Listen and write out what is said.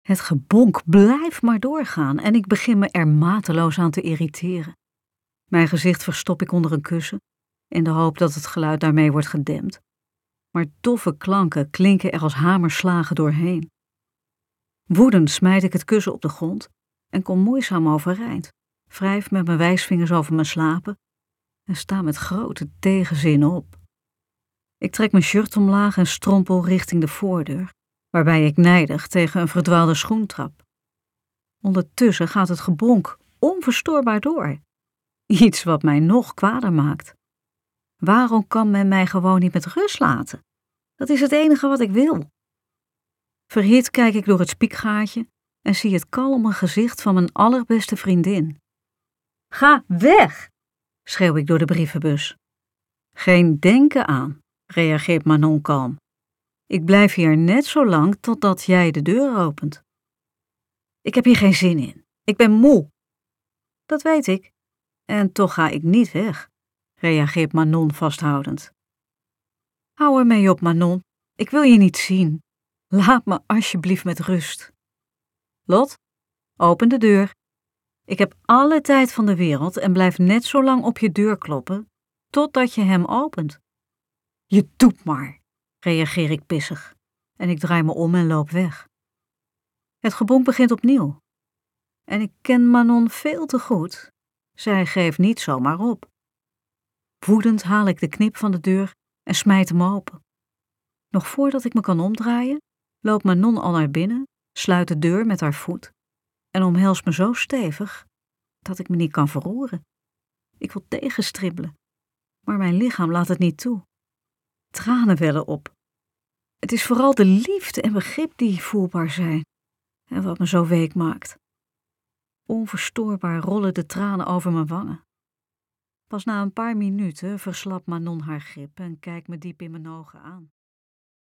Het gebonk blijft maar doorgaan en ik begin me er mateloos aan te irriteren. Mijn gezicht verstop ik onder een kussen, in de hoop dat het geluid daarmee wordt gedempt. Maar doffe klanken klinken er als hamerslagen doorheen. Woedend smijt ik het kussen op de grond en kom moeizaam overeind, wrijf met mijn wijsvingers over mijn slapen en sta met grote tegenzin op. Ik trek mijn shirt omlaag en strompel richting de voordeur, waarbij ik nijdig tegen een verdwaalde schoen trap. Ondertussen gaat het gebonk onverstoorbaar door. Iets wat mij nog kwader maakt. Waarom kan men mij gewoon niet met rust laten? Dat is het enige wat ik wil. Verhit kijk ik door het spiekgaatje en zie het kalme gezicht van mijn allerbeste vriendin. Ga weg, schreeuw ik door de brievenbus. Geen denken aan, reageert Manon kalm. Ik blijf hier net zo lang totdat jij de deur opent. Ik heb hier geen zin in. Ik ben moe. Dat weet ik. En toch ga ik niet weg, reageert Manon vasthoudend. Hou ermee op, Manon. Ik wil je niet zien. Laat me alsjeblieft met rust. Lot, open de deur. Ik heb alle tijd van de wereld en blijf net zo lang op je deur kloppen, totdat je hem opent. Je doet maar, reageer ik pissig. En ik draai me om en loop weg. Het gebonk begint opnieuw. En ik ken Manon veel te goed. Zij geeft niet zomaar op. Woedend haal ik de knip van de deur en smijt hem open. Nog voordat ik me kan omdraaien, loopt Manon al naar binnen, sluit de deur met haar voet en omhelst me zo stevig dat ik me niet kan verroeren. Ik wil tegenstribbelen, maar mijn lichaam laat het niet toe. Tranen wellen op. Het is vooral de liefde en begrip die voelbaar zijn en wat me zo week maakt. Onverstoorbaar rollen de tranen over mijn wangen. Pas na een paar minuten verslapt Manon haar grip en kijkt me diep in mijn ogen aan.